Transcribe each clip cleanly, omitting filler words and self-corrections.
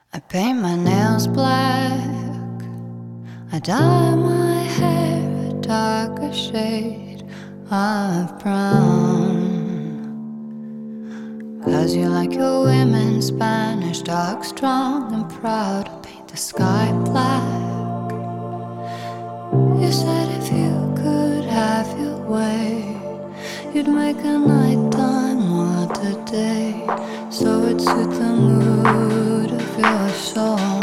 I paint my nails black, I dye my hair a darker shade of brown. 'Cause you like your women Spanish, dark, strong and proud. I paint the sky black. You said if you could have your way, you'd make a nighttime what a day, so it suits the mood of your soul.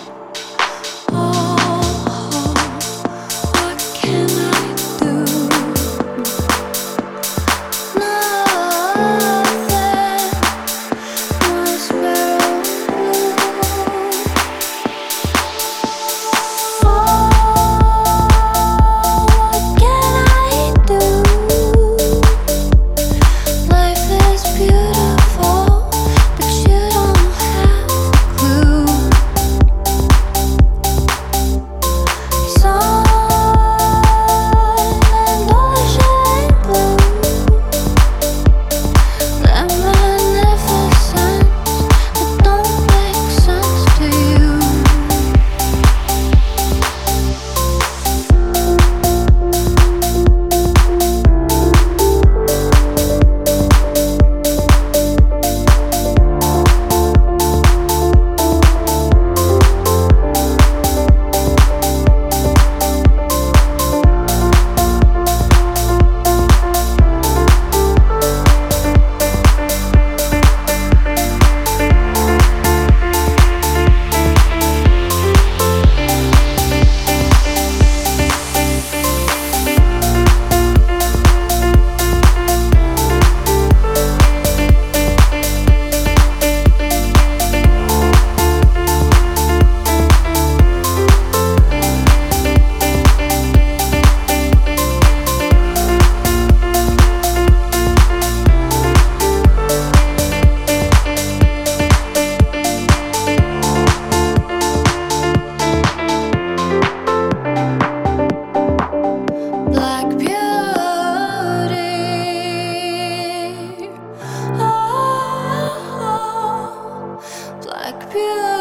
Oh, what can I do? Nothing, my sparrow blue. Oh, what can I do? Life is beautiful, but you don't have a clue. Sun and ocean blue, they're magnificent, but don't make sense to you. Black beauty, oh, black beauty.